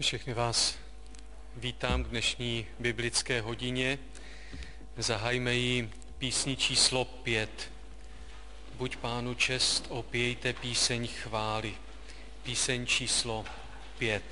Všechny vás vítám k dnešní biblické hodině. Zahajme ji písní číslo 5. Buď Pánu čest, opějte píseň chvály. Píseň číslo 5.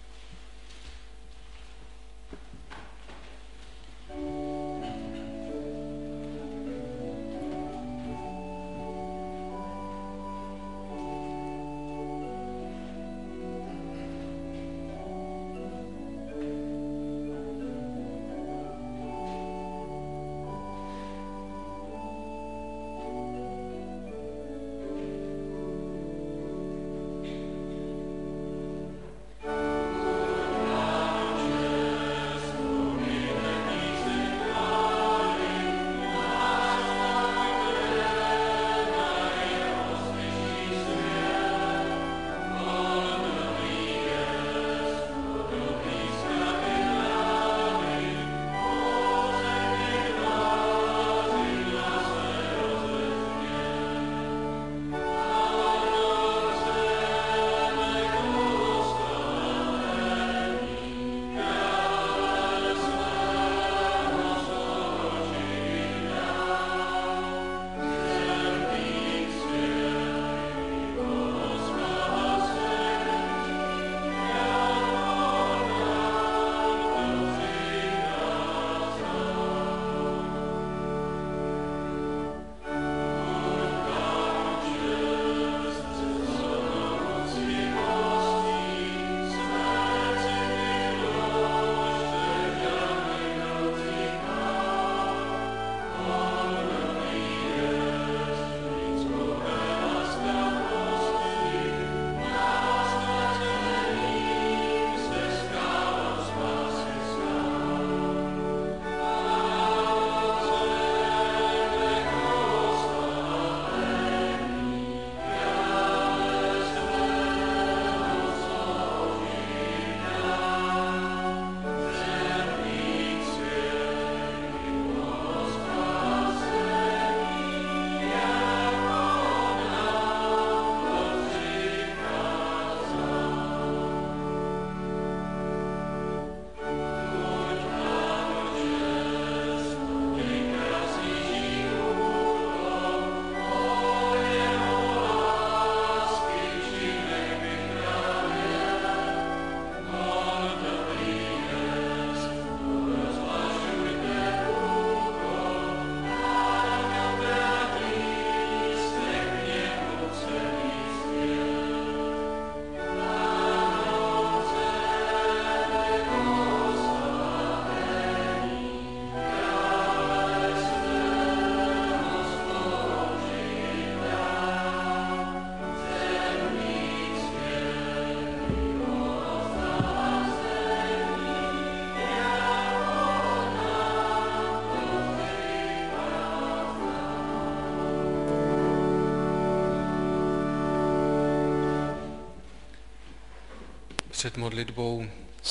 Před modlitbou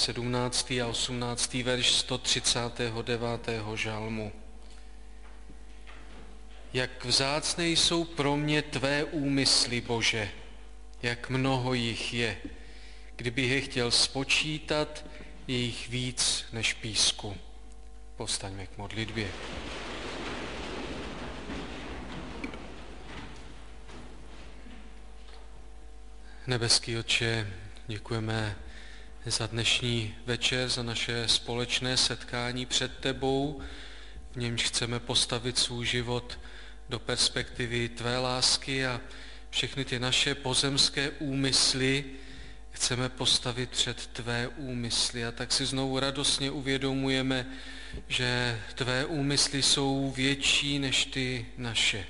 17. a 18. verš 139. žalmu. Jak vzácné jsou pro mě tvé úmysly, Bože, jak mnoho jich je. Kdybych je chtěl spočítat, je jich víc než písku. Povstaňme k modlitbě. Nebeský Otče, děkujeme za dnešní večer, za naše společné setkání před tebou, v němž chceme postavit svůj život do perspektivy tvé lásky a všechny ty naše pozemské úmysly chceme postavit před tvé úmysly. A tak si znovu radostně uvědomujeme, že tvé úmysly jsou větší než ty naše.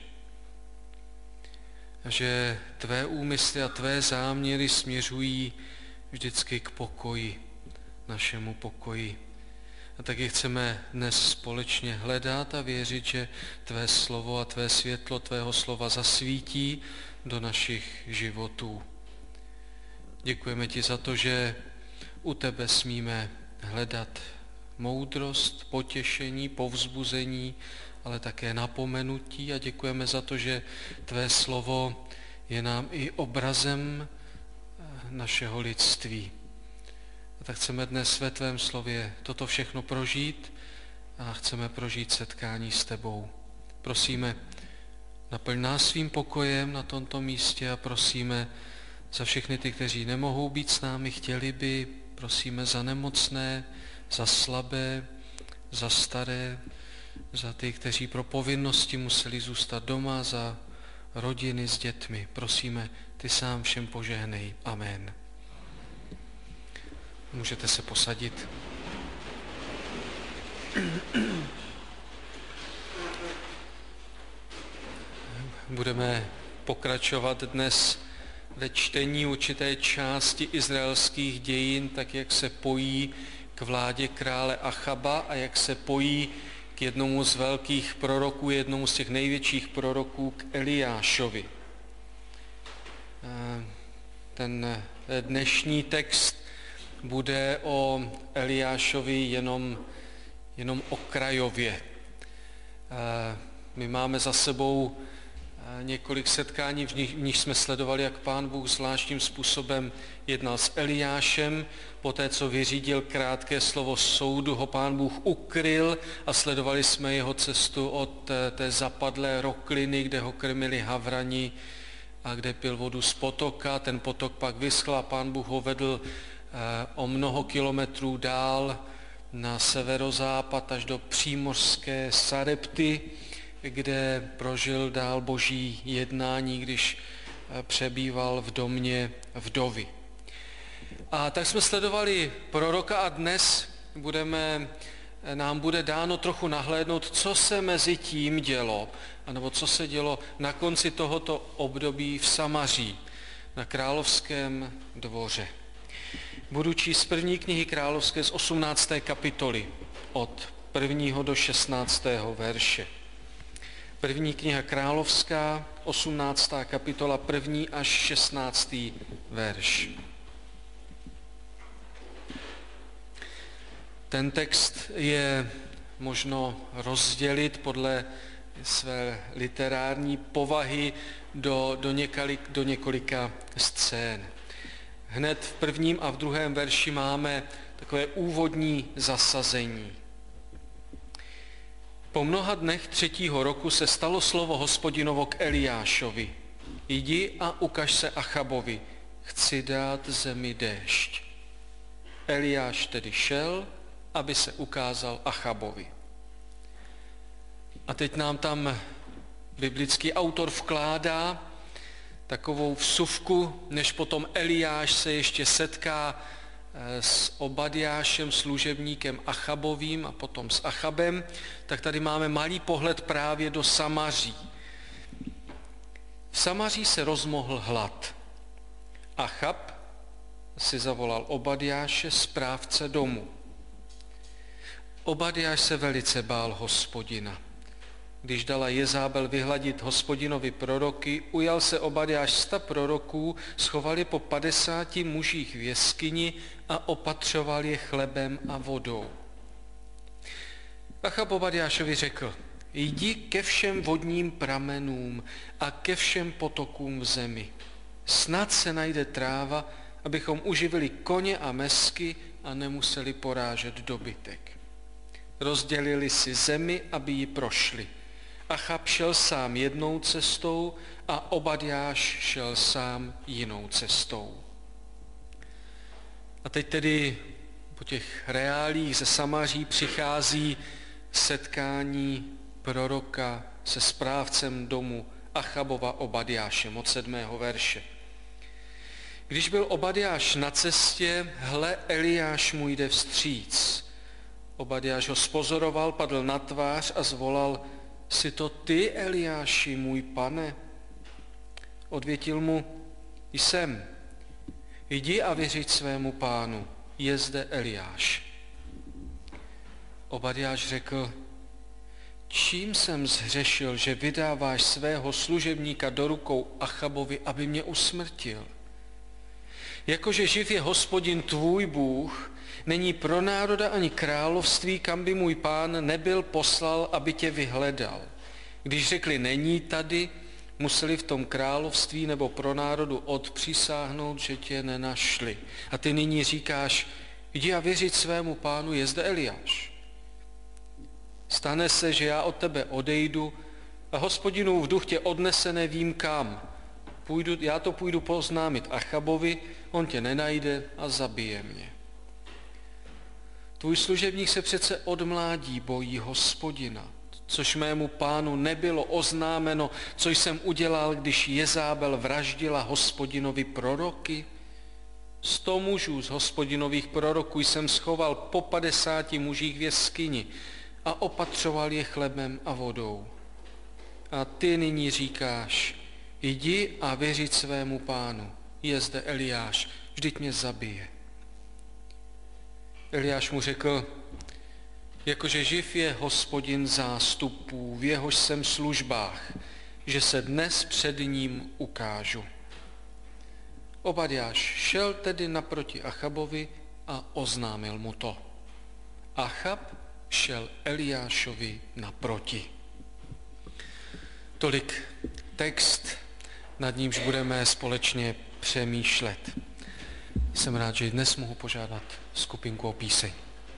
A že tvé úmysly a tvé záměry směřují vždycky k pokoji, našemu pokoji. A tak je chceme dnes společně hledat a věřit, že tvé slovo a tvé světlo tvého slova zasvítí do našich životů. Děkujeme ti za to, že u tebe smíme hledat moudrost, potěšení, povzbuzení, ale také napomenutí a děkujeme za to, že tvé slovo je nám i obrazem našeho lidství. A tak chceme dnes ve tvém slově toto všechno prožít a chceme prožít setkání s tebou. Prosíme, naplň nás svým pokojem na tomto místě a prosíme za všechny ty, kteří nemohou být s námi, chtěli by, prosíme za nemocné, za slabé, za staré, za ty, kteří pro povinnosti museli zůstat doma, za rodiny s dětmi. Prosíme, ty sám všem požehnej. Amen. Můžete se posadit. Budeme pokračovat dnes ve čtení určité části izraelských dějin, tak jak se pojí k vládě krále Achaba a jak se pojí k jednomu z velkých proroků, jednomu z těch největších proroků, k Eliášovi. Ten dnešní text bude o Eliášovi jenom okrajově. My máme za sebou několik setkání, v nich jsme sledovali, jak Pán Bůh zvláštním způsobem jednal s Eliášem. Poté, co vyřídil krátké slovo soudu, ho Pán Bůh ukryl a sledovali jsme jeho cestu od té zapadlé rokliny, kde ho krmili havrani a kde pil vodu z potoka. Ten potok pak vyschl a Pán Bůh ho vedl o mnoho kilometrů dál na severozápad až do přímořské Sarepty, kde prožil dál boží jednání, když přebýval v domě vdovy. A tak jsme sledovali proroka a dnes nám bude dáno trochu nahlédnout, co se mezi tím dělo, anebo co se dělo na konci tohoto období v Samaří, na královském dvoře. Budu číst z první knihy královské z 18. kapitoly od 1. do 16. verše. První kniha královská, 18. kapitola, 1. až 16. verš. Ten text je možno rozdělit podle své literární povahy do několika scén. Hned v prvním a v druhém verši máme takové úvodní zasazení. Po mnoha dnech 3. roku se stalo slovo Hospodinovo k Eliášovi. Jdi a ukaž se Achabovi, chci dát zemi déšť. Eliáš tedy šel, aby se ukázal Achabovi. A teď nám tam biblický autor vkládá takovou vsuvku, než potom Eliáš se ještě setká s Obadjášem, služebníkem Achabovým a potom s Achabem, tak tady máme malý pohled právě do Samaří. V Samaří se rozmohl hlad. Achab si zavolal Obadjáše, správce domu. Obadjáš se velice bál Hospodina. Když dala Jezábel vyhladit Hospodinovi proroky, ujal se Obadjáš 100 proroků, schoval je po 50 mužích v jeskyni a opatřoval je chlebem a vodou. Achab Obadjášovi řekl, jdi ke všem vodním pramenům a ke všem potokům v zemi. Snad se najde tráva, abychom uživili koně a mesky a nemuseli porážet dobytek. Rozdělili si zemi, aby ji prošli. Achab šel sám jednou cestou a Obadjáš šel sám jinou cestou. A teď tedy po těch reálích ze Samaří přichází setkání proroka se správcem domu Achabova Obadjášem od 7. verše. Když byl Obadjáš na cestě, hle, Eliáš mu jde vstříc. Obadjáš ho spozoroval, padl na tvář a zvolal, jsi to ty, Eliáši, můj pane? Odvětil mu, jsem. Jdi a vyřiď svému pánu, je zde Eliáš. Obadjáš řekl, čím jsem zhřešil, že vydáváš svého služebníka do rukou Achabovi, aby mě usmrtil? Jakože živ je Hospodin tvůj Bůh, není pro národa ani království, kam by můj pán nebyl poslal, aby tě vyhledal. Když řekli, není tady, museli v tom království nebo pro národu odpřisáhnout, že tě nenašli. A ty nyní říkáš, Jdi a věřit svému pánu, je zde Eliáš. Stane se, že já od tebe odejdu a Hospodinův duch tě odnese nevím kam. Já to půjdu poznámit Achabovi, on tě nenajde a zabije mě. Tvůj služebník se přece od mládí bojí Hospodina, což mému pánu nebylo oznámeno, co jsem udělal, když Jezábel vraždila Hospodinovi proroky. 100 mužů z Hospodinových proroků jsem schoval po 50 mužích v jeskyni a opatřoval je chlebem a vodou. A ty nyní říkáš, jdi a věřit svému pánu, je zde Eliáš, vždyť mě zabije. Eliáš mu řekl, jakože živ je Hospodin zástupů, v jehož jsem službách, že se dnes před ním ukážu. Obadjáš šel tedy naproti Achabovi a oznámil mu to. Achab šel Eliášovi naproti. Tolik text, nad nímž budeme společně přemýšlet. Jsem rád, že dnes mohu požádat skupinku o píseň.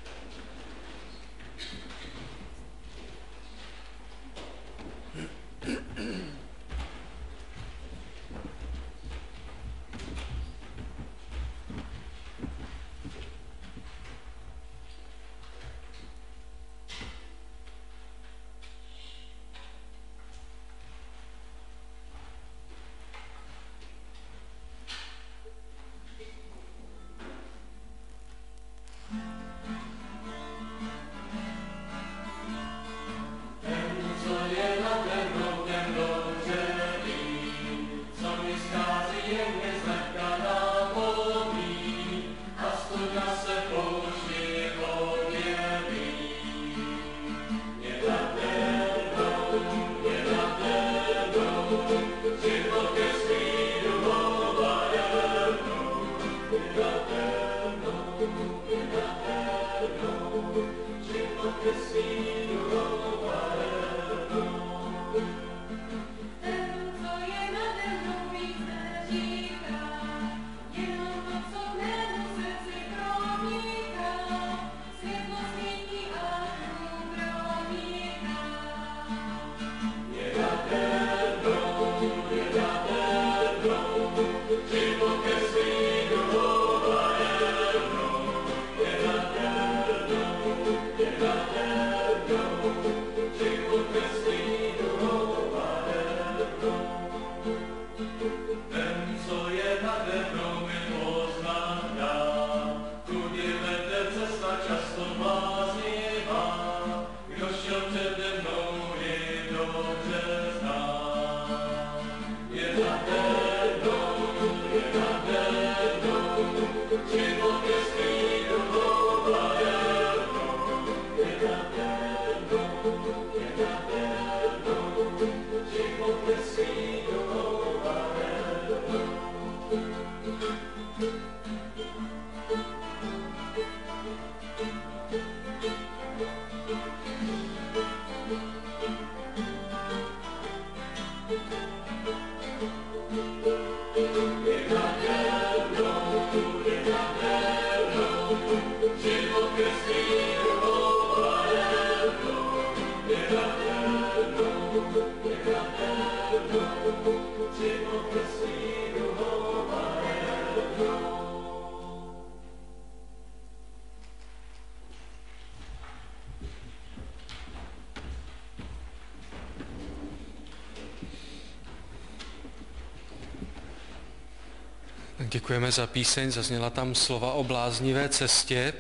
Děkujeme za píseň, zazněla tam slova o bláznivé cestě.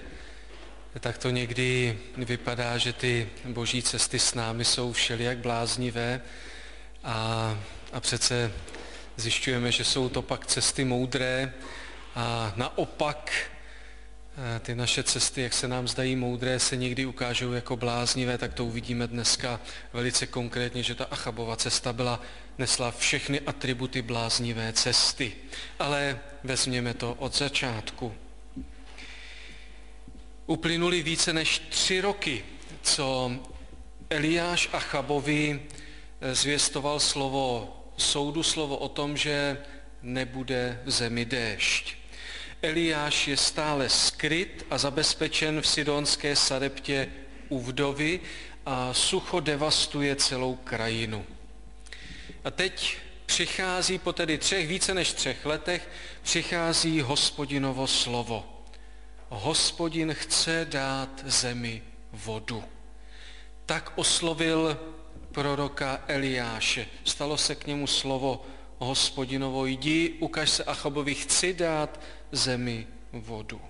Tak to někdy vypadá, že ty boží cesty s námi jsou všelijak bláznivé a přece zjišťujeme, že jsou to pak cesty moudré a naopak ty naše cesty, jak se nám zdají moudré, se někdy ukážou jako bláznivé, tak to uvidíme dneska velice konkrétně, že ta Achabova cesta nesla všechny atributy bláznivé cesty. Ale vezměme to od začátku. Uplynuly více než 3 roky, co Eliáš Achabovi zvěstoval slovo soudu, slovo o tom, že nebude v zemi déšť. Eliáš je stále skryt a zabezpečen v sidonské Sareptě u vdovy a sucho devastuje celou krajinu. A teď přichází po tedy více než 3 letech, přichází Hospodinovo slovo. Hospodin chce dát zemi vodu. Tak oslovil proroka Eliáše. Stalo se k němu slovo Hospodinovo: jdi, ukaž se Achabovi, chci dát zemi vodu.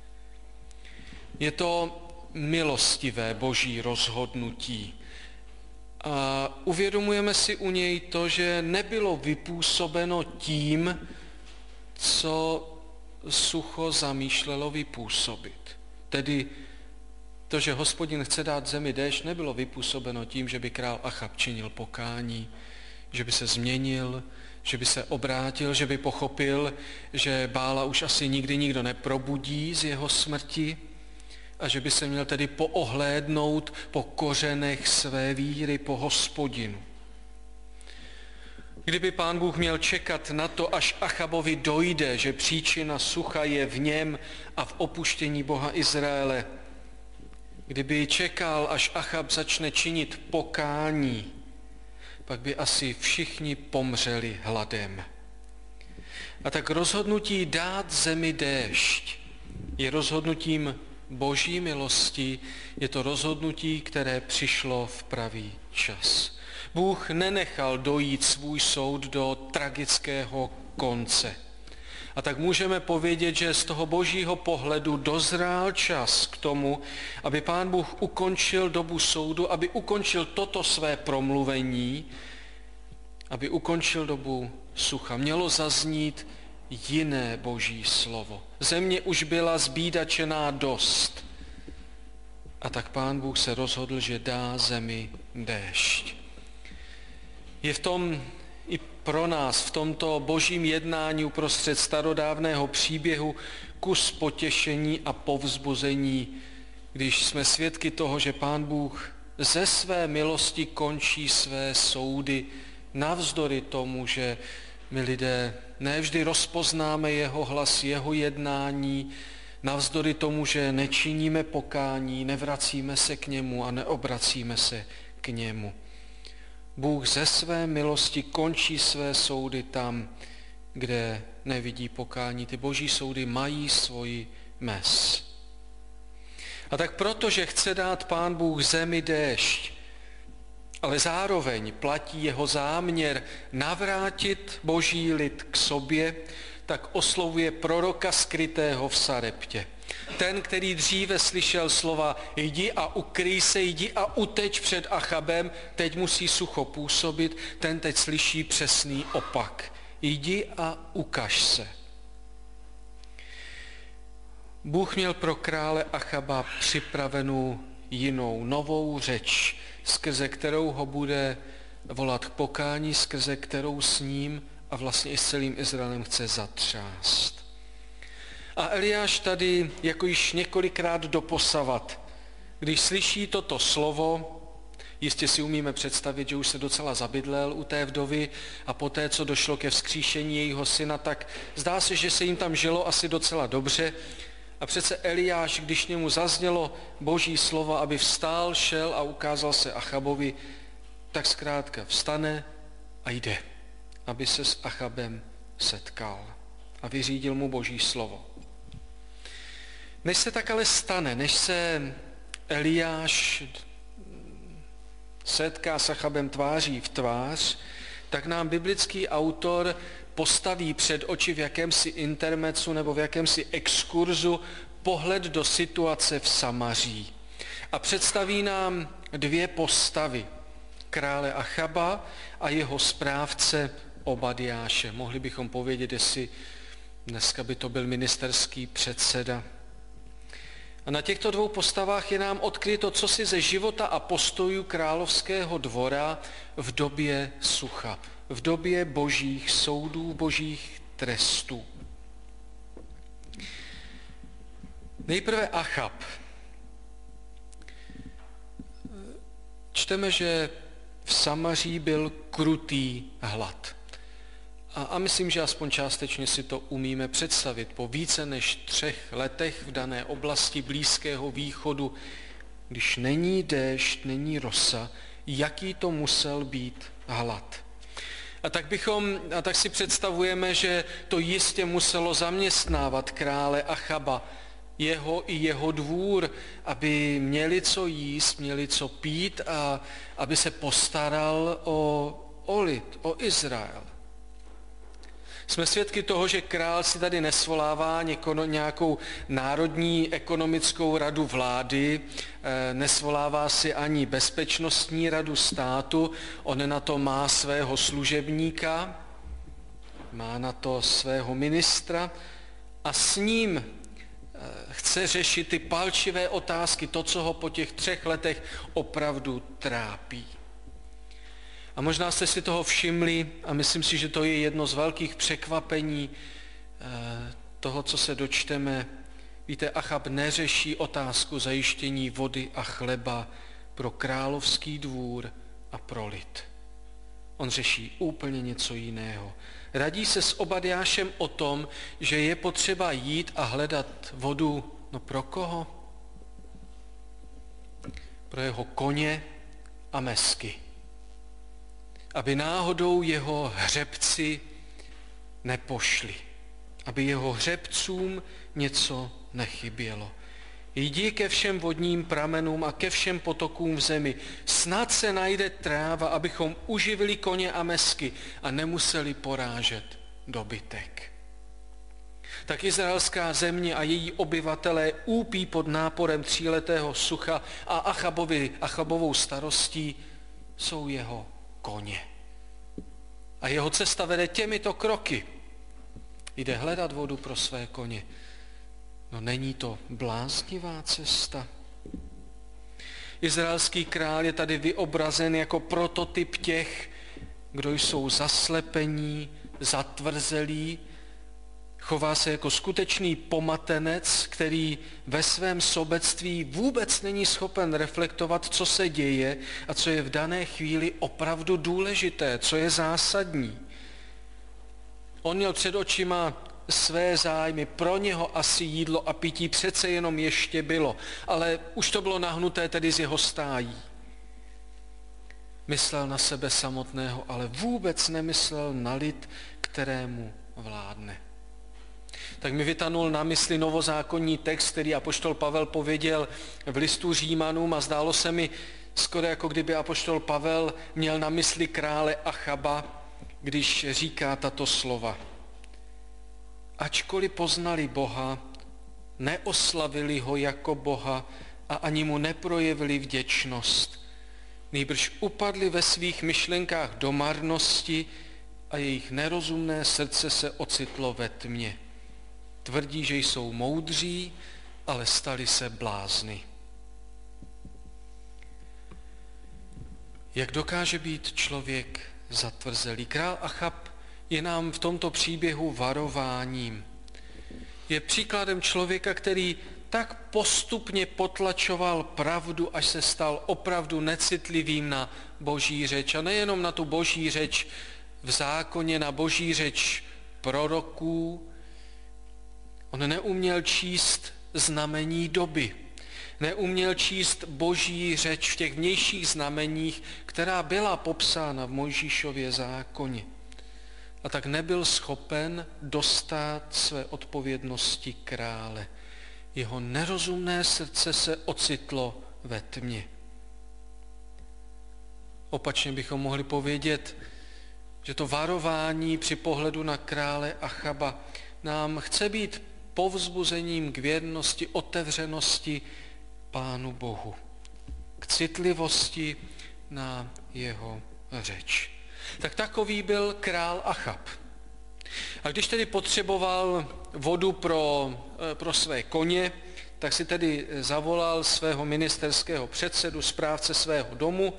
Je to milostivé boží rozhodnutí. A uvědomujeme si u něj to, že nebylo vypůsobeno tím, co sucho zamýšlelo vypůsobit. Tedy to, že Hospodin chce dát zemi déšť, nebylo vypůsobeno tím, že by král Achab činil pokání, že by se změnil, že by se obrátil, že by pochopil, že Bála už asi nikdy nikdo neprobudí z jeho smrti a že by se měl tedy poohlédnout po kořenech své víry, po Hospodinu. Kdyby Pán Bůh měl čekat na to, až Achabovi dojde, že příčina sucha je v něm a v opuštění Boha Izraele, kdyby čekal, až Achab začne činit pokání, pak by asi všichni pomřeli hladem. A tak rozhodnutí dát zemi déšť je rozhodnutím boží milosti, je to rozhodnutí, které přišlo v pravý čas. Bůh nenechal dojít svůj soud do tragického konce. A tak můžeme povědět, že z toho božího pohledu dozrál čas k tomu, aby Pán Bůh ukončil dobu soudu, aby ukončil toto své promluvení, aby ukončil dobu sucha. Mělo zaznít jiné boží slovo. Země už byla zbídačená dost. A tak Pán Bůh se rozhodl, že dá zemi déšť. Je v tom i pro nás, v tomto božím jednání uprostřed starodávného příběhu kus potěšení a povzbuzení, když jsme svědky toho, že Pán Bůh ze své milosti končí své soudy, navzdory tomu, že my lidé nevždy rozpoznáme jeho hlas, jeho jednání, navzdory tomu, že nečiníme pokání, nevracíme se k němu a neobracíme se k němu. Bůh ze své milosti končí své soudy tam, kde nevidí pokání. Ty boží soudy mají svoji mez. A tak protože chce dát Pán Bůh zemi déšť, ale zároveň platí jeho záměr navrátit boží lid k sobě, tak oslovuje proroka skrytého v Sareptě. Ten, který dříve slyšel slova jdi a ukryj se, jdi a uteč před Achabem, teď musí sucho působit, ten teď slyší přesný opak. Jdi a ukaž se. Bůh měl pro krále Achaba připravenou jinou, novou řeč, skrze kterou ho bude volat k pokání, skrze kterou s ním a vlastně i s celým Izraelem chce zatřást. A Eliáš tady, jako již několikrát doposavat, když slyší toto slovo, jistě si umíme představit, že už se docela zabydlel u té vdovy a poté, co došlo ke vzkříšení jejího syna, tak zdá se, že se jim tam žilo asi docela dobře. A přece Eliáš, když němu zaznělo boží slovo, aby vstál, šel a ukázal se Achabovi, tak zkrátka vstane a jde, aby se s Achabem setkal a vyřídil mu boží slovo. Než se tak ale stane, než se Eliáš setká s Achabem tváří v tvář, tak nám biblický autor postaví před oči v jakémsi intermezzu nebo v jakémsi exkurzu pohled do situace v Samaří. A představí nám 2 postavy, krále Achaba a jeho správce Obadiáše. Mohli bychom povědět, jestli dneska by to byl ministerský předseda. A na těchto 2 postavách je nám odkryto cosi ze života a postojů královského dvora v době sucha, v době božích soudů, božích trestů. Nejprve Achab. Čteme, že v Samaří byl krutý hlad. A myslím, že aspoň částečně si to umíme představit. Po více než 3 letech v dané oblasti Blízkého východu, když není déšť, není rosa, jaký to musel být hlad. A tak si představujeme, že to jistě muselo zaměstnávat krále Achaba, jeho i jeho dvůr, aby měli co jíst, měli co pít a aby se postaral o lid, o Izrael. Jsme svědky toho, že král si tady nesvolává nějakou národní ekonomickou radu vlády, nesvolává si ani bezpečnostní radu státu, on na to má svého služebníka, má na to svého ministra a s ním chce řešit ty palčivé otázky, to, co ho po těch 3 letech opravdu trápí. A možná jste si toho všimli, a myslím si, že to je jedno z velkých překvapení toho, co se dočteme. Víte, Achab neřeší otázku zajištění vody a chleba pro královský dvůr a pro lid. On řeší úplně něco jiného. Radí se s Obadjášem o tom, že je potřeba jít a hledat vodu, no pro koho? Pro jeho koně a mesky. Aby náhodou jeho hřebci nepošli. Aby jeho hřebcům něco nechybělo. Jdi ke všem vodním pramenům a ke všem potokům v zemi. Snad se najde tráva, abychom uživili koně a mesky a nemuseli porážet dobytek. Tak izraelská země a její obyvatelé úpí pod náporem 3letého sucha a Achabovou starostí jsou jeho koně. A jeho cesta vede těmito kroky. Jde hledat vodu pro své koně. No není to bláznivá cesta? Izraelský král je tady vyobrazen jako prototyp těch, kdo jsou zaslepení, zatvrzelí, chová se jako skutečný pomatenec, který ve svém sobectví vůbec není schopen reflektovat, co se děje a co je v dané chvíli opravdu důležité, co je zásadní. On měl před očima své zájmy, pro něho asi jídlo a pití přece jenom ještě bylo, ale už to bylo nahnuté tedy z jeho stájí. Myslel na sebe samotného, ale vůbec nemyslel na lid, kterému vládne. Tak mi vytanul na mysli novozákonní text, který apoštol Pavel pověděl v listu Římanům a zdálo se mi skoro jako kdyby apoštol Pavel měl na mysli krále Achaba, když říká tato slova. Ačkoliv poznali Boha, neoslavili ho jako Boha a ani mu neprojevili vděčnost. Nýbrž upadli ve svých myšlenkách do marnosti a jejich nerozumné srdce se ocitlo ve tmě. Tvrdí, že jsou moudří, ale stali se blázny. Jak dokáže být člověk zatvrzelý? Král Achab je nám v tomto příběhu varováním. Je příkladem člověka, který tak postupně potlačoval pravdu, až se stal opravdu necitlivým na boží řeč. A nejenom na tu boží řeč v zákoně, na boží řeč proroků. On neuměl číst znamení doby. Neuměl číst boží řeč v těch vnějších znameních, která byla popsána v Mojžíšově zákoně. A tak nebyl schopen dostát své odpovědnosti krále. Jeho nerozumné srdce se ocitlo ve tmě. Opačně bychom mohli povědět, že to varování při pohledu na krále Achaba nám chce být povzbuzením k věrnosti, otevřenosti Pánu Bohu, k citlivosti na jeho řeč. Tak takový byl král Achab. A když tedy potřeboval vodu pro své koně, tak si tedy zavolal svého ministerského předsedu, správce svého domu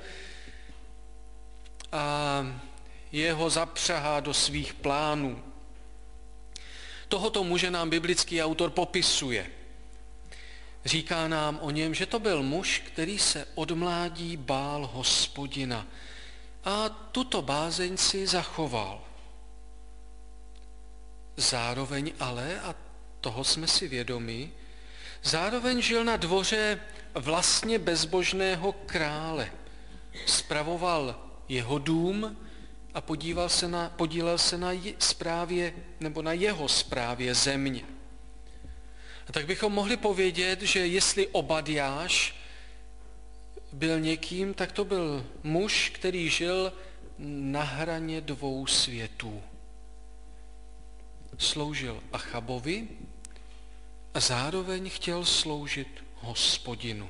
a jeho zapřahá do svých plánů. Tohoto muže nám biblický autor popisuje. Říká nám o něm, že to byl muž, který se od mládí bál Hospodina a tuto bázeň si zachoval. zároveň ale, a toho jsme si vědomi, zároveň žil na dvoře vlastně bezbožného krále. Spravoval jeho dům a podílel se na správě nebo na jeho správě země. A tak bychom mohli povědět, že jestli Obadjáš byl někým, tak to byl muž, který žil na hraně dvou světů. Sloužil Achabovi a zároveň chtěl sloužit Hospodinu.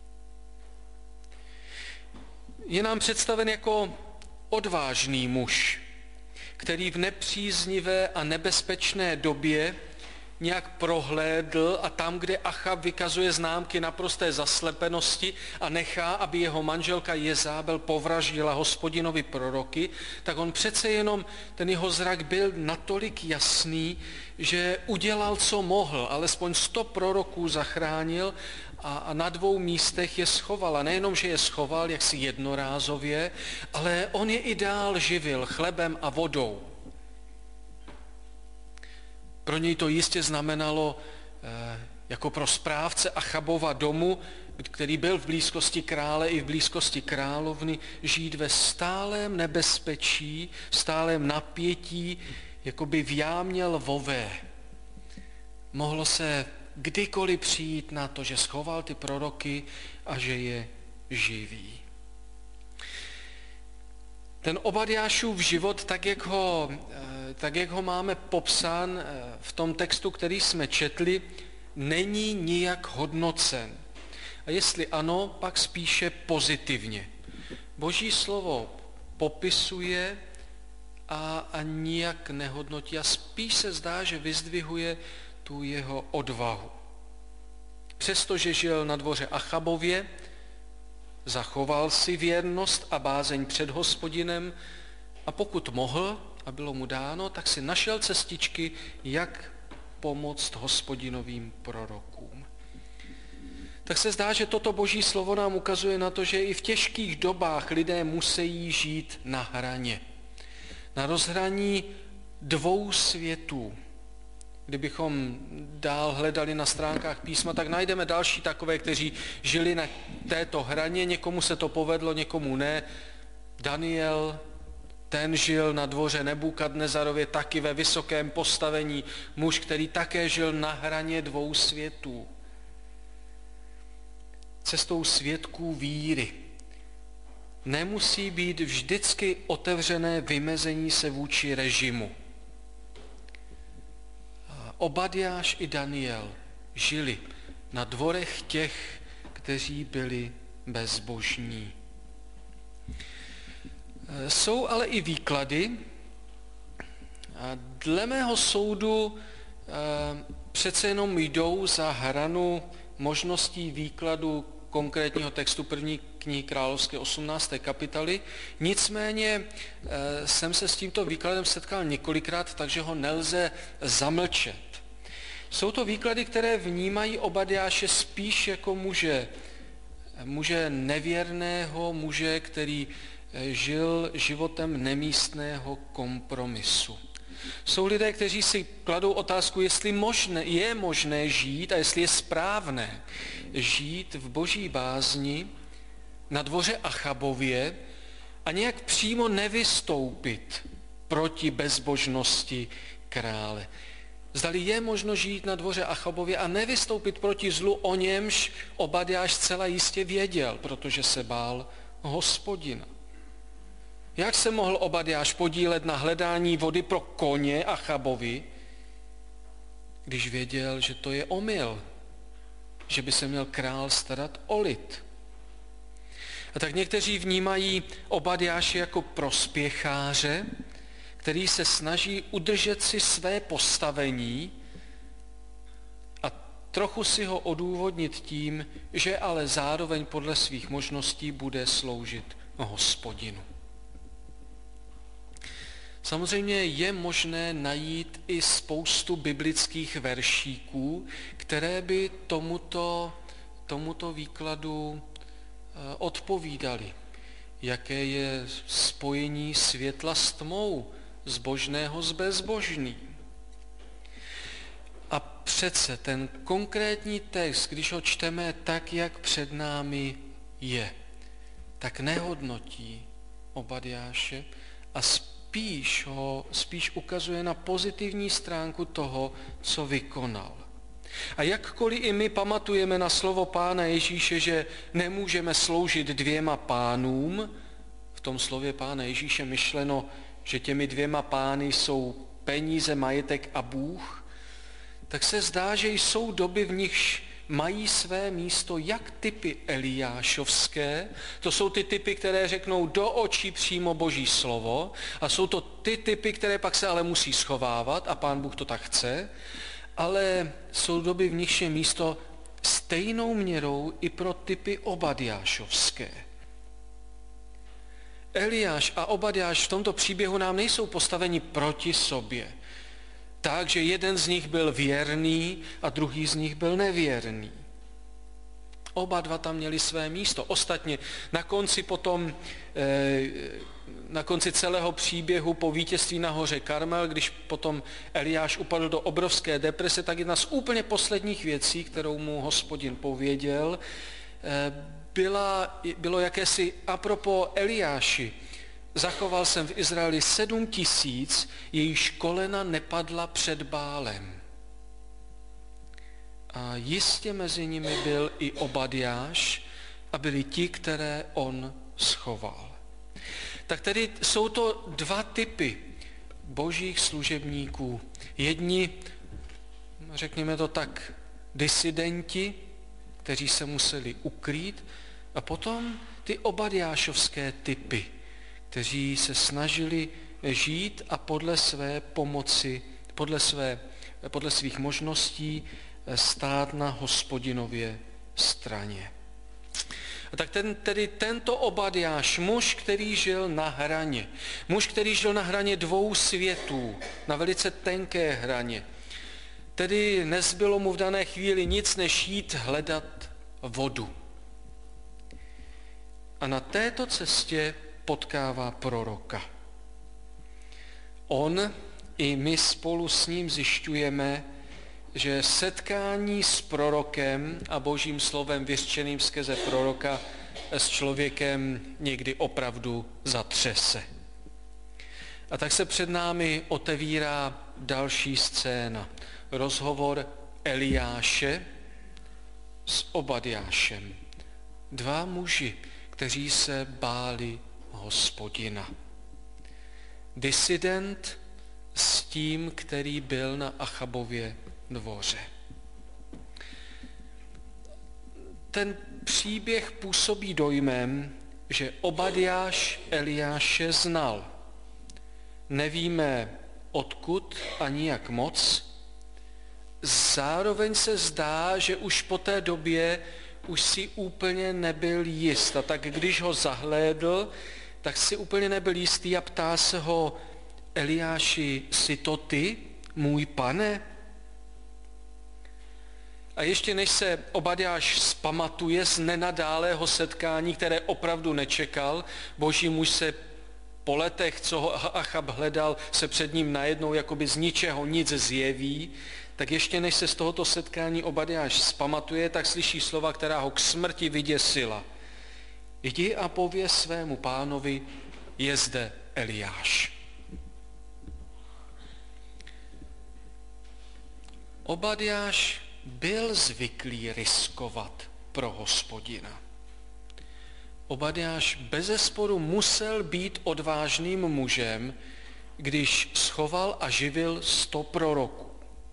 Je nám představen jako odvážný muž, který v nepříznivé a nebezpečné době nějak prohlédl a tam, kde Achab vykazuje známky naprosté zaslepenosti a nechá, aby jeho manželka Jezábel povraždila Hospodinovi proroky, tak on přece jenom, ten jeho zrak byl natolik jasný, že udělal, co mohl, alespoň 100 proroků zachránil a na 2 místech je schoval. A nejenom, že je schoval jaksi jednorázově, ale on je i dál živil chlebem a vodou. Pro něj to jistě znamenalo, jako pro správce Achabova domu, který byl v blízkosti krále i v blízkosti královny, žít ve stálém nebezpečí, stálém napětí, jako by v jámě lvové. Mohlo se kdykoliv přijít na to, že schoval ty proroky a že je živý. Ten Obadjášův život, tak jak ho máme popsán v tom textu, který jsme četli, není nijak hodnocen. A jestli ano, pak spíše pozitivně. Boží slovo popisuje a nijak nehodnotí a spíš se zdá, že vyzdvihuje tu jeho odvahu. Přestože žil na dvoře Achabově, zachoval si věrnost a bázeň před Hospodinem a pokud mohl a bylo mu dáno, tak si našel cestičky, jak pomoct Hospodinovým prorokům. Tak se zdá, že toto Boží slovo nám ukazuje na to, že i v těžkých dobách lidé musí žít na hraně. Na rozhraní 2 světů. Kdybychom dál hledali na stránkách písma, tak najdeme další takové, kteří žili na této hraně, někomu se to povedlo, někomu ne. Daniel, ten žil na dvoře Nebukadnezarově taky ve vysokém postavení, muž, který také žil na hraně 2 světů. Cestou svědků víry nemusí být vždycky otevřené vymezení se vůči režimu. Obadjáš i Daniel žili na dvorech těch, kteří byli bezbožní. Jsou ale i výklady, a dle mého soudu přece jenom jdou za hranu možností výkladu konkrétního textu 1. knihy Královské 18. kapitoly. Nicméně jsem se s tímto výkladem setkal několikrát, takže ho nelze zamlčet. Jsou to výklady, které vnímají Obadjáše spíš jako muže nevěrného, muže, který žil životem nemístného kompromisu. Jsou lidé, kteří si kladou otázku, jestli je možné žít a jestli je správné žít v boží bázni na dvoře Achabově a nějak přímo nevystoupit proti bezbožnosti krále. Zdali je možno žít na dvoře Achabově a nevystoupit proti zlu, o němž Obadjáš zcela jistě věděl, protože se bál Hospodina. Jak se mohl Obadjáš podílet na hledání vody pro koně Achabovi, když věděl, že to je omyl, že by se měl král starat o lid? A tak někteří vnímají Obadjáše jako prospěcháře, který se snaží udržet si své postavení a trochu si ho odůvodnit tím, že ale zároveň podle svých možností bude sloužit Hospodinu. Samozřejmě je možné najít i spoustu biblických veršíků, které by tomuto výkladu odpovídaly. Jaké je spojení světla s tmou, zbožného s bezbožným. přece ten konkrétní text, když ho čteme tak, jak před námi je, tak nehodnotí Obadjáše a spíš ukazuje na pozitivní stránku toho, co vykonal. A jakkoliv i my pamatujeme na slovo Pána Ježíše, že nemůžeme sloužit dvěma pánům, v tom slově Pána Ježíše myšleno, že těmi dvěma pány jsou peníze, majetek a Bůh, tak se zdá, že jsou doby, v nichž mají své místo jak typy eliášovské, to jsou ty typy, které řeknou do očí přímo Boží slovo, a jsou to ty typy, které pak se ale musí schovávat, a Pán Bůh to tak chce, ale jsou doby, v nichž je místo stejnou měrou i pro typy obadjášovské. Eliáš a Obadjáš v tomto příběhu nám nejsou postaveni proti sobě. Takže jeden z nich byl věrný a druhý z nich byl nevěrný. Oba dva tam měli své místo. Ostatně na konci celého příběhu po vítězství na hoře Karmel, když potom Eliáš upadl do obrovské deprese, tak jedna z úplně posledních věcí, kterou mu Hospodin pověděl, bylo jakési apropos Eliáši. Zachoval jsem v Izraeli 7 000, jejíž kolena nepadla před Bálem. A jistě mezi nimi byl i Obadjáš a byli ti, které on schoval. Tak tedy jsou to dva typy božích služebníků. Jedni, řekněme to tak, disidenti, kteří se museli ukrýt, a potom ty obadjášovské typy, kteří se snažili žít a podle své pomoci, podle svých možností stát na Hospodinově straně. A tak tento Obadjáš, muž, který žil na hraně 2 světů, na velice tenké hraně, tedy nezbylo mu v dané chvíli nic, než jít hledat vodu. A na této cestě potkává proroka. On i my spolu s ním zjišťujeme, že setkání s prorokem a Božím slovem vyřčeným skrze proroka s člověkem někdy opravdu zatřese. A tak se před námi otevírá další scéna. Rozhovor Eliáše s Obadjášem. 2 muži, kteří se báli Hospodina. Disident s tím, který byl na Achabově dvoře. Ten příběh působí dojmem, že Obadjáš Eliáše znal. Nevíme odkud ani jak moc. Zároveň se zdá, že už po té době už si úplně nebyl jist. A tak když ho zahlédl, tak si úplně nebyl jistý a ptá se ho: Eliáši, jsi to ty, můj pane? A ještě než se Obadjáš zpamatuje z nenadálého setkání, které opravdu nečekal, boží muž se po letech, co ho Achab hledal, se před ním najednou jakoby z ničeho nic zjeví, tak ještě než se z tohoto setkání Obadjáš zpamatuje, tak slyší slova, která ho k smrti vyděsila. Jdi a pověz svému pánovi, je zde Eliáš. Obadjáš byl zvyklý riskovat pro Hospodina. Obadjáš bezesporu musel být odvážným mužem, když schoval a živil 100 proroků.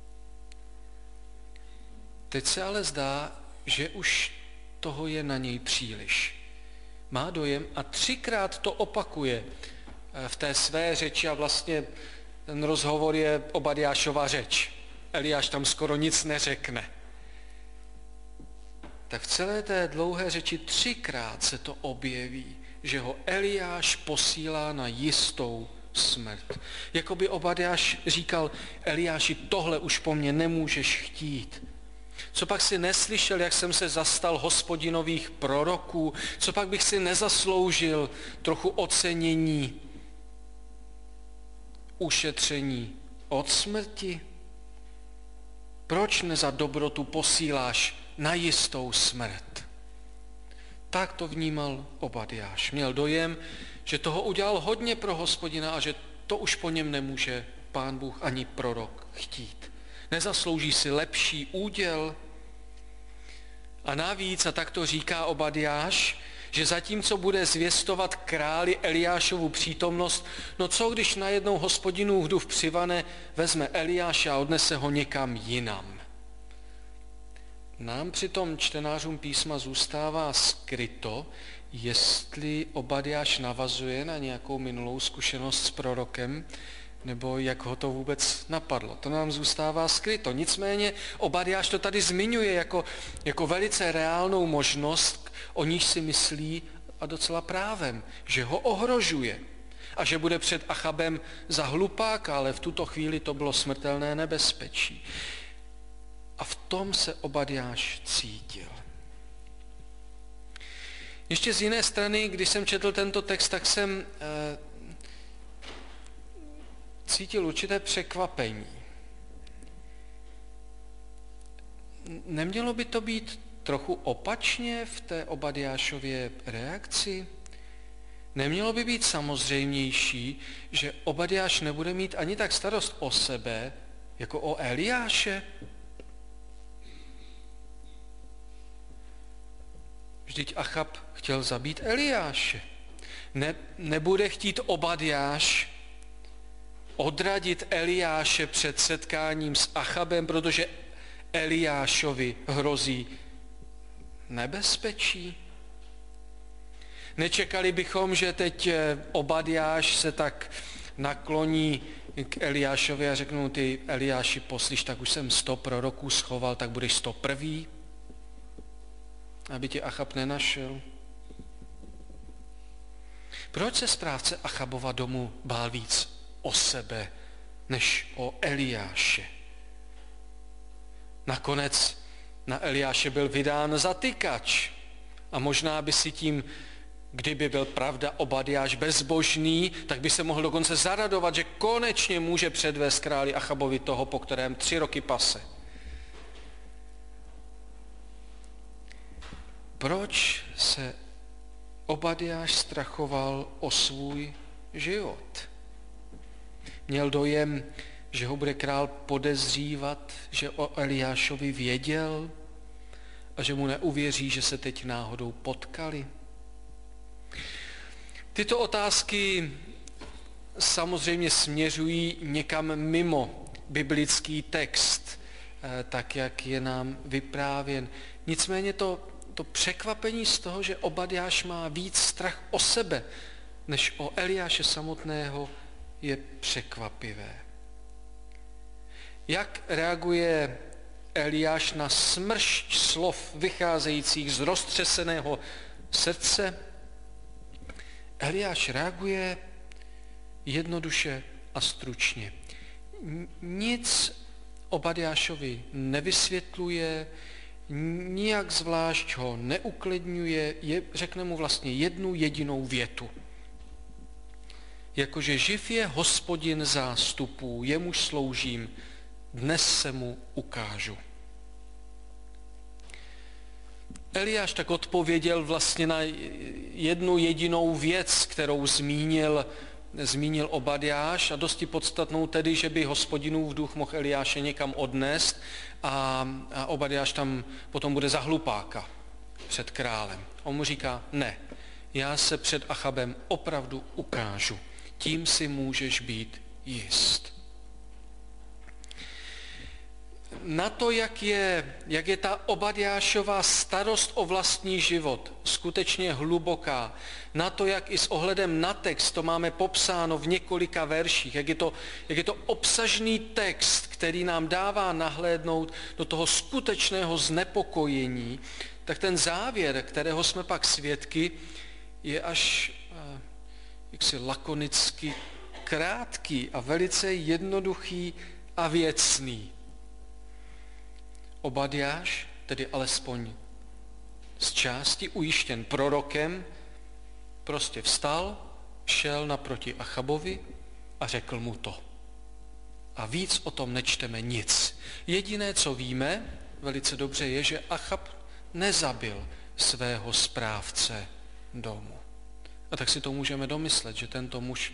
Teď se ale zdá, že už toho je na něj příliš. Má dojem a 3krát to opakuje v té své řeči a vlastně ten rozhovor je Obadjášova řeč. Eliáš tam skoro nic neřekne. Tak v celé té dlouhé řeči 3krát se to objeví, že ho Eliáš posílá na jistou smrt. Jakoby Obadjáš říkal: Eliáši, tohle už po mně nemůžeš chtít. Co pak si neslyšel, jak jsem se zastal Hospodinových proroků? Co pak bych si nezasloužil trochu ocenění, ušetření od smrti? Proč mne za dobrotu posíláš na jistou smrt? Tak to vnímal Obadjáš. Měl dojem, že toho udělal hodně pro Hospodina a že to už po něm nemůže Pán Bůh ani prorok chtít. Nezaslouží si lepší úděl. A navíc, a tak to říká Obadjáš, že zatímco bude zvěstovat králi Eliášovu přítomnost, no co když najednou Hospodinův duch přivane, vezme Eliáše a odnese ho někam jinam. Nám přitom čtenářům písma zůstává skryto, jestli Obadjáš navazuje na nějakou minulou zkušenost s prorokem, nebo jak ho to vůbec napadlo. To nám zůstává skryto. Nicméně Obadjáš to tady zmiňuje jako velice reálnou možnost, o níž si myslí, a docela právem, že ho ohrožuje a že bude před Achabem za hlupáka, ale v tuto chvíli to bylo smrtelné nebezpečí. A v tom se Obadjáš cítil. Ještě z jiné strany, když jsem četl tento text, tak jsem cítil určité překvapení. Nemělo by to být trochu opačně v té Obadjášově reakci? Nemělo by být samozřejmější, že Obadjáš nebude mít ani tak starost o sebe, jako o Eliáše? Vždyť Achab chtěl zabít Eliáše. Nebude chtít Obadjáš odradit Eliáše před setkáním s Achabem, protože Eliášovi hrozí nebezpečí? Nečekali bychom, že teď Obadjáš se tak nakloní k Eliášovi a řeknou: ty Eliáši, poslyš, tak už jsem 100 proroků schoval, tak budeš 101. Aby tě Achab nenašel. Proč se správce Achabova domu bál víc o sebe, než o Eliáše? Nakonec na Eliáše byl vydán zatykač a možná by si tím, kdyby byl pravda Obadjáš bezbožný, tak by se mohl dokonce zaradovat, že konečně může předvést králi Achabovi toho, po kterém 3 roky pase. Proč se Obadjáš strachoval o svůj život? Měl dojem, že ho bude král podezřívat, že o Eliášovi věděl a že mu neuvěří, že se teď náhodou potkali. Tyto otázky samozřejmě směřují někam mimo biblický text, tak jak je nám vyprávěn. Nicméně to překvapení z toho, že Obadjáš má víc strach o sebe, než o Eliáše samotného, je překvapivé. Jak reaguje Eliáš na smršť slov vycházejících z roztřeseného srdce? Eliáš reaguje jednoduše a stručně. Nic Obadjášovi nevysvětluje, nijak zvlášť ho neuklidňuje, řekne mu vlastně jednu jedinou větu. Jakože živ je Hospodin zástupů, jemuž sloužím, dnes se mu ukážu. Eliáš tak odpověděl vlastně na jednu jedinou věc, kterou zmínil Obadjáš, a dosti podstatnou tedy, že by Hospodinův duch mohl Eliáše někam odnést a Obadjáš tam potom bude za hlupáka před králem. On mu říká: ne, já se před Achabem opravdu ukážu. Tím si můžeš být jist. Na to, jak je ta Obadjášova starost o vlastní život skutečně hluboká, na to, jak i s ohledem na text to máme popsáno v několika verších, jak je to obsažný text, který nám dává nahlédnout do toho skutečného znepokojení, tak ten závěr, kterého jsme pak svědky, je až jaksi lakonicky krátký a velice jednoduchý a věcný. Obadjáš, tedy alespoň z části ujištěn prorokem, prostě vstal, šel naproti Achabovi a řekl mu to. A víc o tom nečteme nic. Jediné, co víme velice dobře, je, že Achab nezabil svého správce domu. A tak si to můžeme domyslet, že tento muž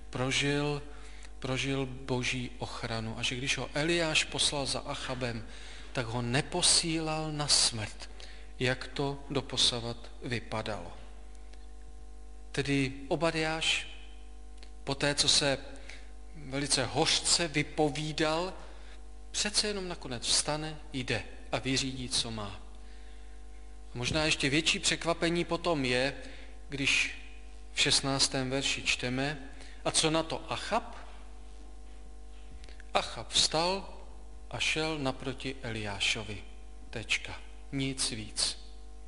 prožil boží ochranu a že když ho Eliáš poslal za Achabem, tak ho neposílal na smrt, jak to doposavat vypadalo. Tedy Obadjáš, poté, co se velice hořce vypovídal, přece jenom nakonec vstane, jde a vyřídí, co má. A možná ještě větší překvapení potom je, když v 16. verši čteme, a co na to Achab? Achab vstal a šel naproti Eliášovi. Tečka. Nic víc.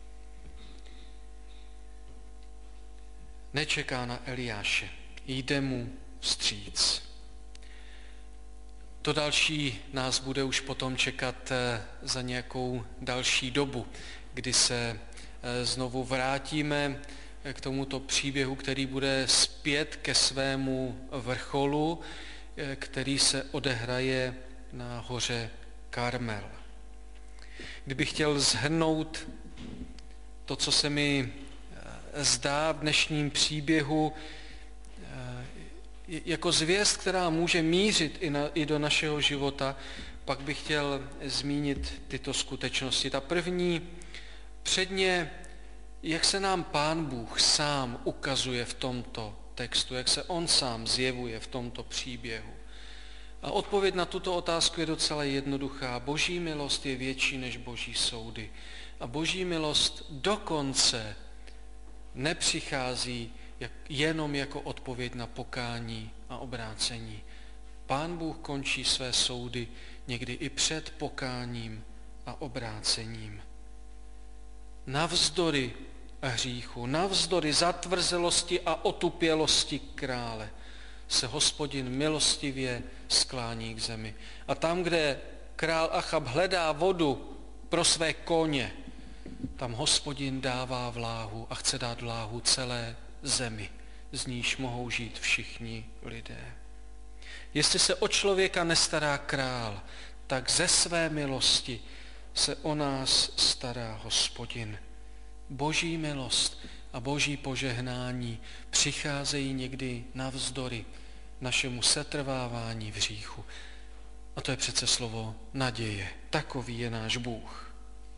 Nečeká na Eliáše, jde mu vstříc. To další nás bude už potom čekat za nějakou další dobu, kdy se znovu vrátíme k tomuto příběhu, který bude zpět ke svému vrcholu, který se odehraje na hoře Karmel. Kdybych chtěl shrnout to, co se mi zdá v dnešním příběhu, jako zvěst, která může mířit i do našeho života, pak bych chtěl zmínit tyto skutečnosti. Ta první, předně, jak se nám Pán Bůh sám ukazuje v tomto textu, jak se on sám zjevuje v tomto příběhu. A odpověď na tuto otázku je docela jednoduchá. Boží milost je větší než boží soudy. A boží milost dokonce nepřichází jenom jako odpověď na pokání a obrácení. Pán Bůh končí své soudy někdy i před pokáním a obrácením. Navzdory hříchu, navzdory zatvrzelosti a otupělosti krále se Hospodin milostivě sklání k zemi. A tam, kde král Achab hledá vodu pro své koně, tam Hospodin dává vláhu a chce dát vláhu celé zemi, z níž mohou žít všichni lidé. Jestli se o člověka nestará král, tak ze své milosti se o nás stará Hospodin. Boží milost a boží požehnání přicházejí někdy navzdory našemu setrvávání v hříchu. A to je přece slovo naděje. Takový je náš Bůh.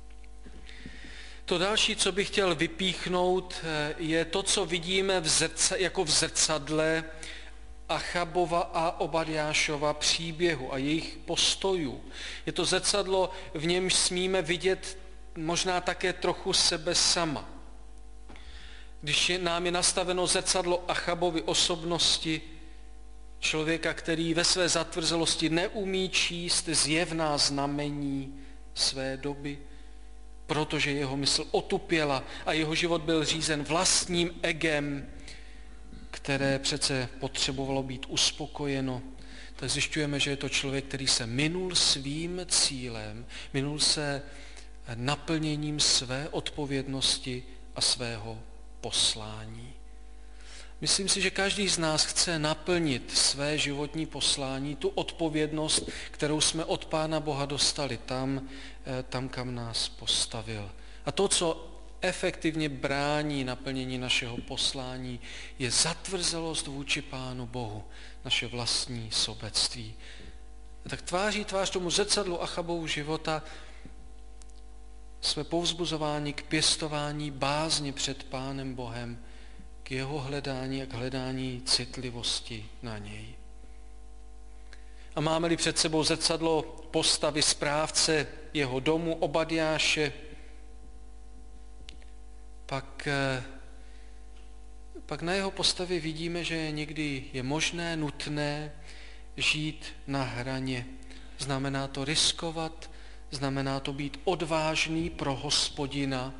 To další, co bych chtěl vypíchnout, je to, co vidíme jako v zrcadle Achabova a Obadjášova příběhu a jejich postojů. Je to zrcadlo, v němž smíme vidět možná také trochu sebe sama. Když nám je nastaveno zrcadlo Achabovy osobnosti, člověka, který ve své zatvrzelosti neumí číst zjevná znamení své doby, protože jeho mysl otupěla a jeho život byl řízen vlastním egem, které přece potřebovalo být uspokojeno, tak zjišťujeme, že je to člověk, který se minul svým cílem, minul se naplněním své odpovědnosti a svého poslání. Myslím si, že každý z nás chce naplnit své životní poslání, tu odpovědnost, kterou jsme od Pána Boha dostali tam, kam nás postavil. A to, co efektivně brání naplnění našeho poslání, je zatvrzelost vůči Pánu Bohu, naše vlastní sobectví. A tak tváří tvář tomu zrcadlu Achabovu života jsme povzbuzováni k pěstování bázně před Pánem Bohem, k jeho hledání a k hledání citlivosti na něj. A máme-li před sebou zrcadlo postavy správce jeho domu Obadjáše, pak na jeho postavě vidíme, že někdy je možné, nutné žít na hraně. Znamená to riskovat, znamená to být odvážný pro Hospodina,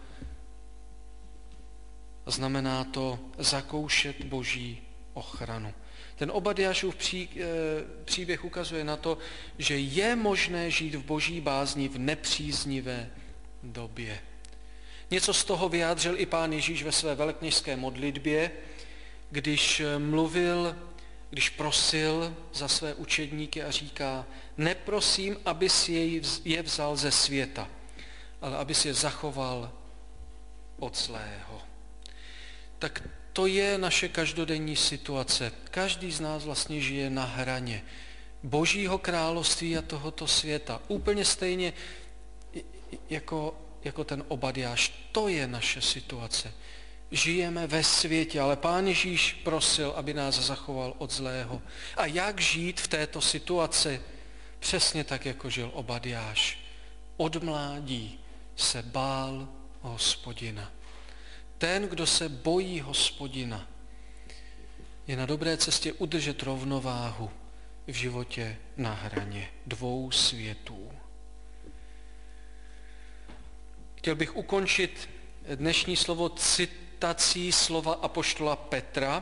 znamená to zakoušet boží ochranu. Ten Obadjášův příběh ukazuje na to, že je možné žít v boží bázni v nepříznivé době. Něco z toho vyjádřil i Pán Ježíš ve své velekněžské modlitbě, když mluvil když prosil za své učedníky a říká, neprosím, abys je vzal ze světa, ale abys je zachoval od zlého. Tak to je naše každodenní situace. Každý z nás vlastně žije na hraně Božího království a tohoto světa. Úplně stejně jako ten Obadjáš. To je naše situace. Žijeme ve světě, ale Pán Ježíš prosil, aby nás zachoval od zlého. A jak žít v této situaci? Přesně tak, jako žil Obadjáš. Od mládí se bál Hospodina. Ten, kdo se bojí Hospodina, je na dobré cestě udržet rovnováhu v životě na hraně dvou světů. Chtěl bych ukončit dnešní slovo citací slova apoštola Petra.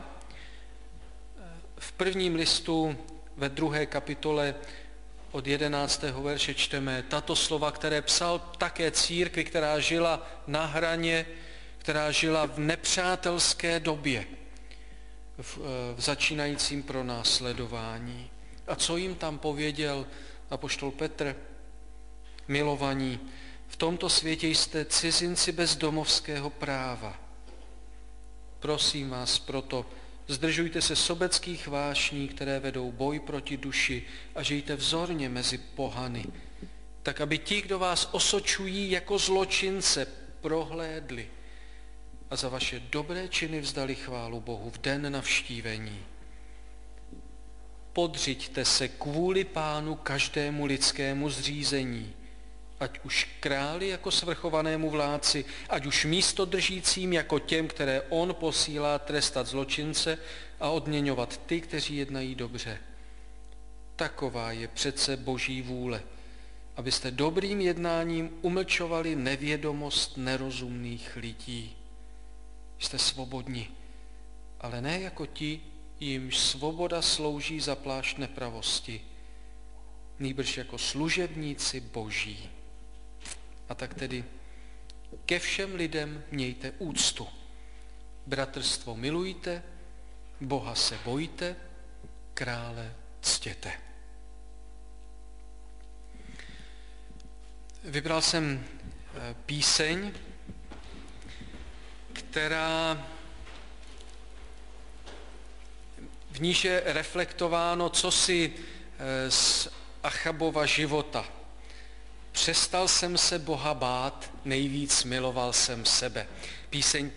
V prvním listu ve 2. kapitole od 11. verše čteme tato slova, které psal také církvi, která žila na hraně, která žila v nepřátelské době, v začínajícím pronásledování. A co jim tam pověděl apoštol Petr? Milovaní, v tomto světě jste cizinci bez domovského práva. Prosím vás proto, zdržujte se sobeckých vášní, které vedou boj proti duši a žijte vzorně mezi pohany, tak aby ti, kdo vás osočují jako zločince, prohlédli a za vaše dobré činy vzdali chválu Bohu v den navštívení. Podřiďte se kvůli Pánu každému lidskému zřízení, ať už králi jako svrchovanému vládci, ať už místodržícím jako těm, které on posílá trestat zločince a odměňovat ty, kteří jednají dobře. Taková je přece Boží vůle, abyste dobrým jednáním umlčovali nevědomost nerozumných lidí. Jste svobodní, ale ne jako ti, jimž svoboda slouží za plášť nepravosti, nýbrž jako služebníci Boží. A tak tedy ke všem lidem mějte úctu. Bratrstvo milujte, Boha se bojte, krále ctěte. Vybral jsem píseň, která v níž je reflektováno cosi z Achabova života. Přestal jsem se Boha bát, nejvíc miloval jsem sebe. Píseň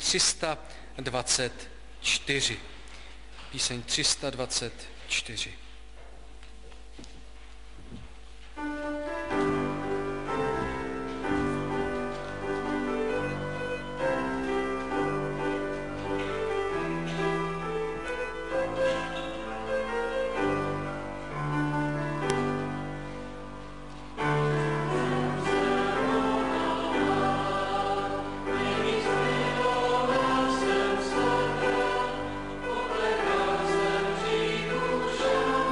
324. Píseň 324. Thank you.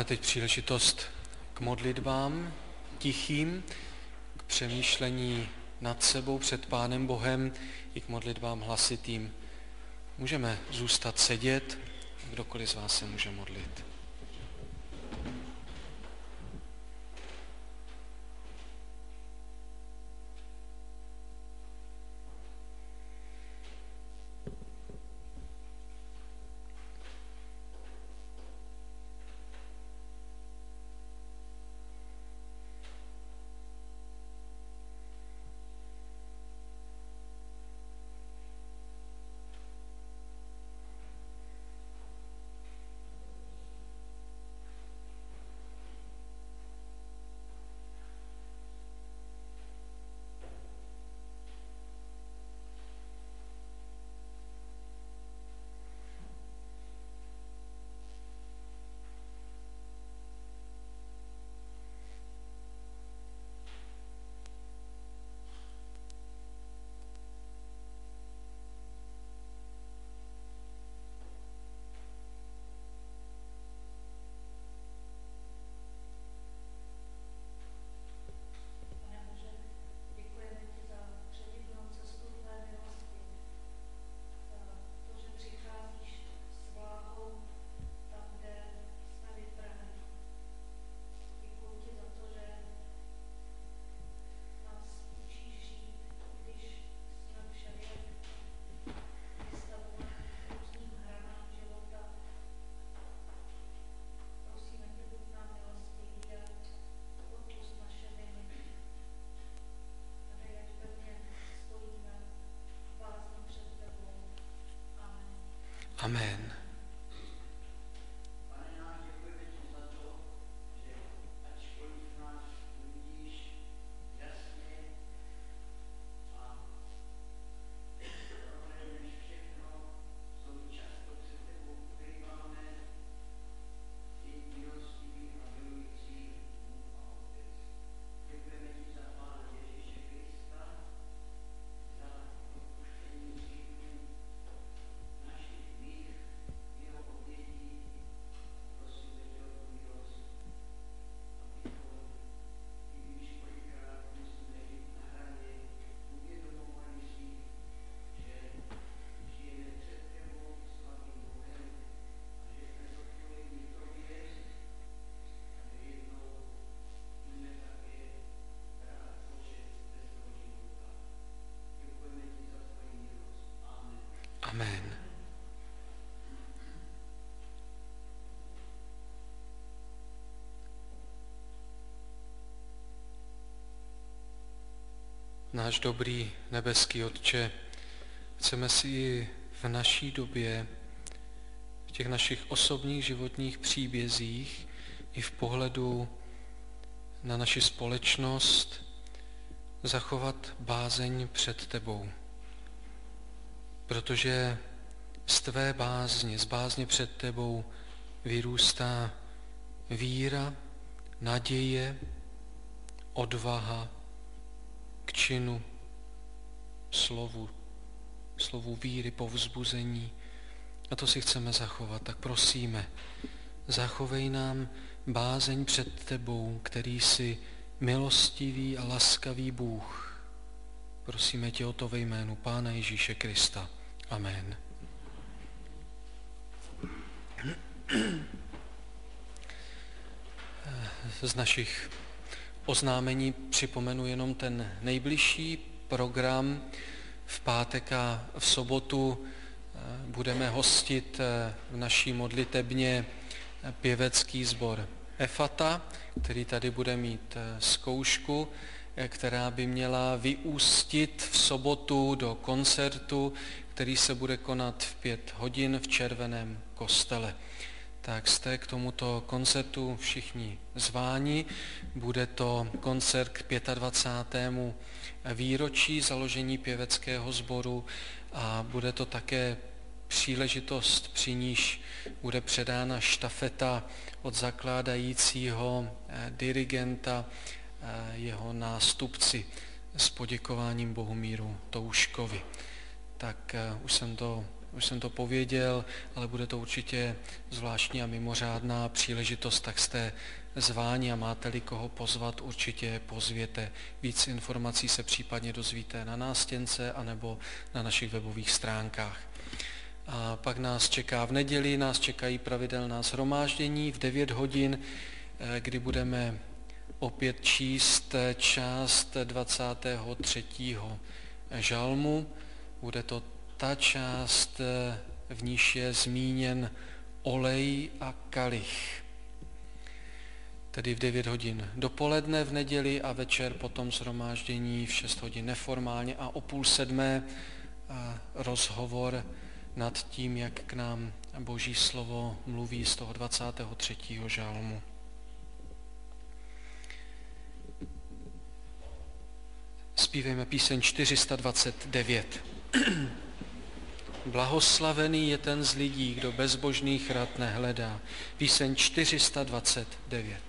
Máme teď příležitost k modlitbám tichým, k přemýšlení nad sebou před Pánem Bohem i k modlitbám hlasitým. Můžeme zůstat sedět, kdokoliv z vás se může modlit. Amen. Amen. Náš dobrý nebeský Otče, chceme si i v naší době, v těch našich osobních životních příbězích, i v pohledu na naši společnost, zachovat bázeň před tebou. Protože z tvé bázně, z bázně před tebou vyrůstá víra, naděje, odvaha k činu, slovu víry, povzbuzení. A to si chceme zachovat. Tak prosíme, zachovej nám bázeň před tebou, který jsi milostivý a laskavý Bůh. Prosíme tě o to ve jménu Pána Ježíše Krista. Amen. Z našich oznámení připomenu jenom ten nejbližší program. V pátek a v sobotu budeme hostit v naší modlitebně pěvecký sbor Efata, který tady bude mít zkoušku, která by měla vyústit v sobotu do koncertu, který se bude konat v 5 hodin v Červeném kostele. Tak jste k tomuto koncertu všichni zváni. Bude to koncert k 25. výročí založení pěveckého sboru a bude to také příležitost, při níž bude předána štafeta od zakládajícího dirigenta jeho nástupci s poděkováním Bohumíru Touškovi. Tak už jsem to už jsem to pověděl, ale bude to určitě zvláštní a mimořádná příležitost, tak jste zváni a máte-li koho pozvat, určitě pozvěte. Víc informací se případně dozvíte na nástěnce anebo na našich webových stránkách. A pak nás čeká v neděli, nás čekají pravidelná shromáždění v 9 hodin, kdy budeme opět číst část 23. žalmu. Bude to ta část, v níž je zmíněn olej a kalich. Tedy v 9 hodin dopoledne v neděli a večer potom shromáždění v 6 hodin neformálně a o 6:30 rozhovor nad tím, jak k nám Boží slovo mluví z toho 23. žalmu. Zpívejme píseň 429. Blahoslavený je ten z lidí, kdo bezbožných rad nehledá. Píseň 429.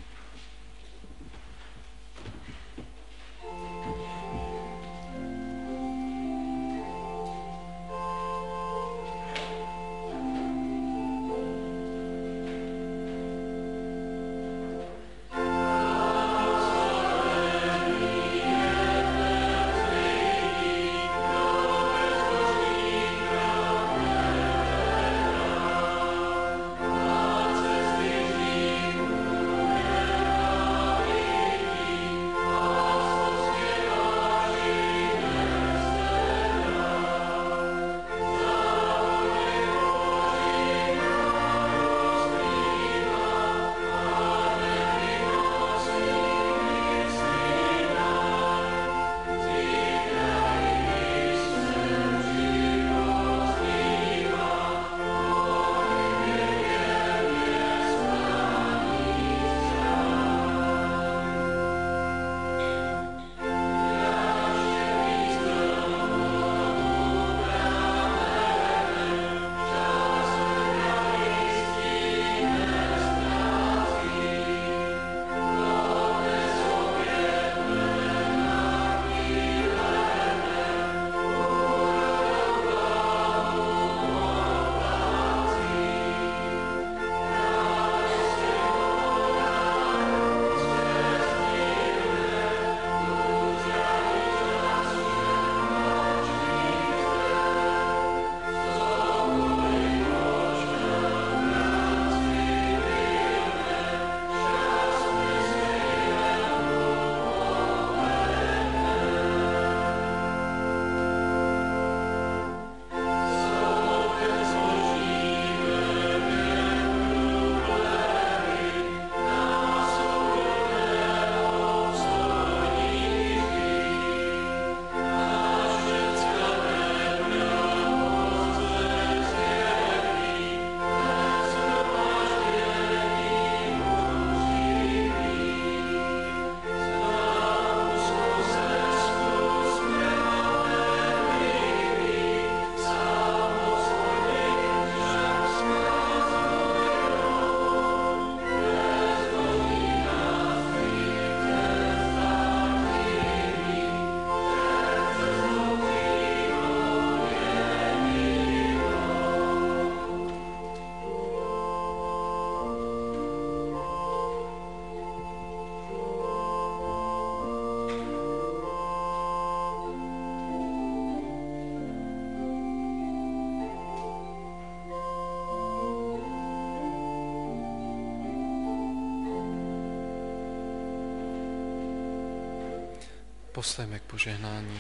Povstaňme k požehnání.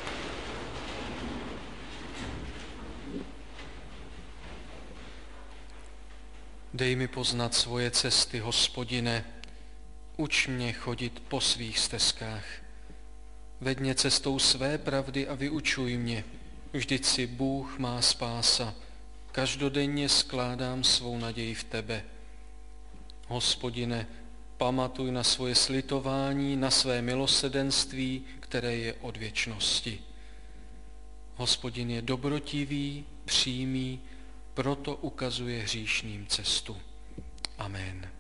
Dej mi poznat svoje cesty, Hospodine, uč mě chodit po svých stezkách. Veď mě cestou své pravdy a vyučuj mě, vždyť si Bůh má spása. Každodenně skládám svou naději v tebe. Hospodine, pamatuj na svoje slitování, na své milosrdenství, které je od věčnosti. Hospodin je dobrotivý, přímý, proto ukazuje hříšným cestu. Amen.